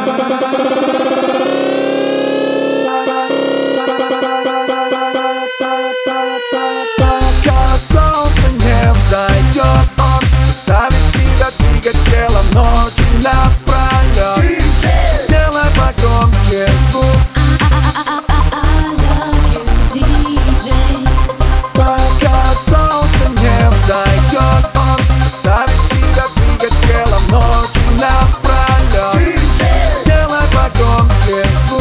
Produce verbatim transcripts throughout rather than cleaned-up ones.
Пока солнце не взойдет, он заставит тебя двигать телом ночью напролет. Сделай погромче звук. Пока солнце не взойдет, он заставит тебя двигать телом ночью напролет. Сделай погромче звук.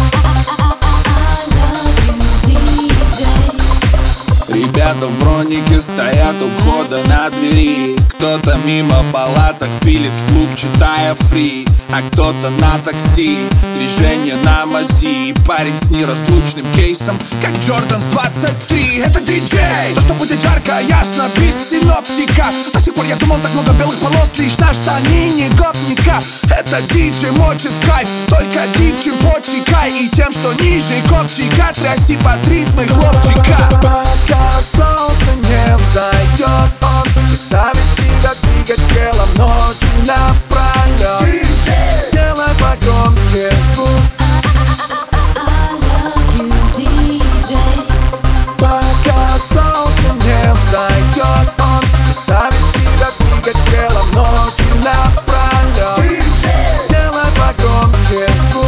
Ребята в бронике стоят у входа на двери. Кто-то мимо палаток пилит в клуб, читая фри. А кто-то на такси, движение на мази. Парень с неразлучным кейсом, как Джордан с двадцать три. Это диджей, то что будет жарко, ясно, без синоптика. До сих пор я думал, так много белых полос лишь на штанине гопника. Это диджей мочит в кайф, только дивчин почекай. И тем, что ниже копчика, тряси под ритмы хлопчика. Пока солнце не взойдет, он заставит тебя двигать телом ночью напролет. Сделай погромче звук. Пока солнце не взойдет, он заставит тебя двигать телом ночью напролет. Сделай погромче звук.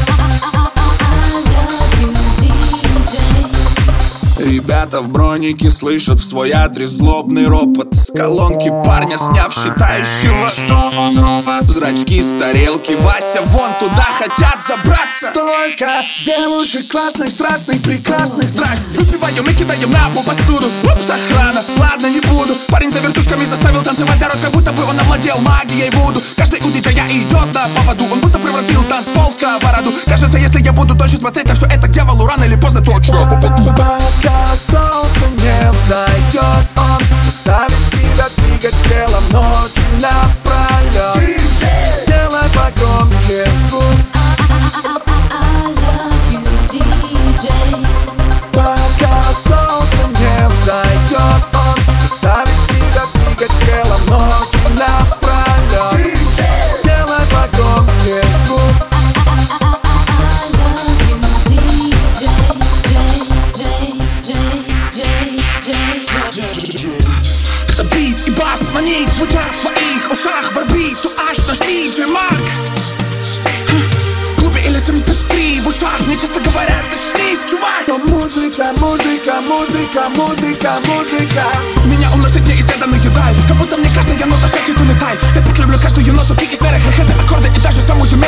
Ребята в бронике слышат в свой адрес злобный ропот. С колонки парня сняв, считающего, что он робот. Зрачки с тарелки, Вася вон туда хотят забраться. Столько девушек классных, страстных, прекрасных. Здрасте, выпиваем и кидаем на пол посуду. Упс, охрана, ладно, не буду. Парень за вертушками заставил танцевать народ, как будто бы он овладел магией вуду. Каждый у диджея идет на поводу, он будто превратил танцпол в сковороду. Кажется, если я буду дольше смотреть, то все это к дьяволу рано или поздно точно попаду. Пока солнце не взойдет, он заставит тебя двигать телом ночью напролет. Сделай погромче звук. Пока солнце не взойдет, он заставит тебя двигать телом ночью напролет. Сделай погромче звук. Это бит и бас манит, звучат в твоих ушах. В орбиту аж наш диджей Мак. В клубе или эс эм пи три в ушах мне часто говорят: очнись, чувак. Но музыка, музыка, музыка, музыка, музыка Меня уносит неизведанный дай, как будто мне каждая нота шепчет улетай. Я так люблю каждую ноту, пики, снары, хай-хеты, аккорды и даже самую